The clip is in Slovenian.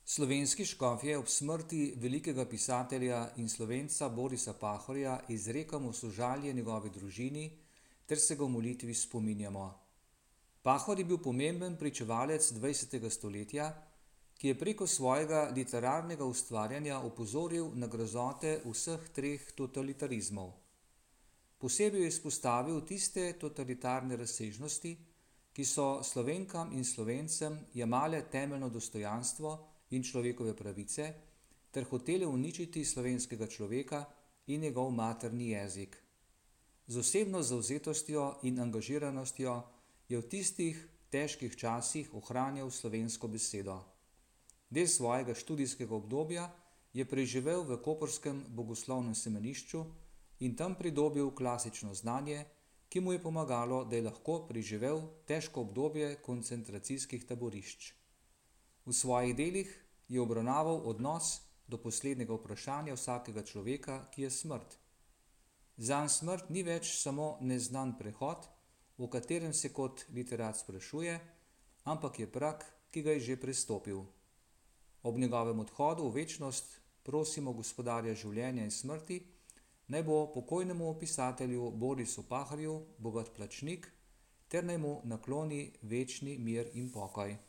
Slovenski škofje ob smrti velikega pisatelja in Slovenca Borisa Pahorja izrekamo sožalje njegovi družini ter se ga v molitvi spominjamo. Pahor je bil pomemben pričevalec 20. stoletja, ki je preko svojega literarnega ustvarjanja opozoril na grozote vseh treh totalitarizmov. Posebej je izpostavil tiste totalitarne razsežnosti, ki so Slovenkam in Slovencem jemale temeljno dostojanstvo in človekove pravice ter hotele uničiti slovenskega človeka in njegov materni jezik. Z osebno zavzetostjo in angažiranostjo je v tistih težkih časih ohranjal slovensko besedo. Del svojega študijskega obdobja je preživel v koprskem bogoslovnem semenišču in tam pridobil klasično znanje, ki mu je pomagalo, da je lahko preživel težko obdobje koncentracijskih taborišč. V svojih delih je obravnaval odnos do poslednjega vprašanja vsakega človeka, ki je smrt. Zanj smrt ni več samo neznan prehod, o katerem se kot literat sprašuje, ampak je prag, ki ga je že prestopil. Ob njegovem odhodu v večnost prosimo Gospodarja življenja in smrti, naj bo pokojnemu pisatelju Borisu Pahorju bogat plačnik ter naj mu nakloni večni mir in pokoj.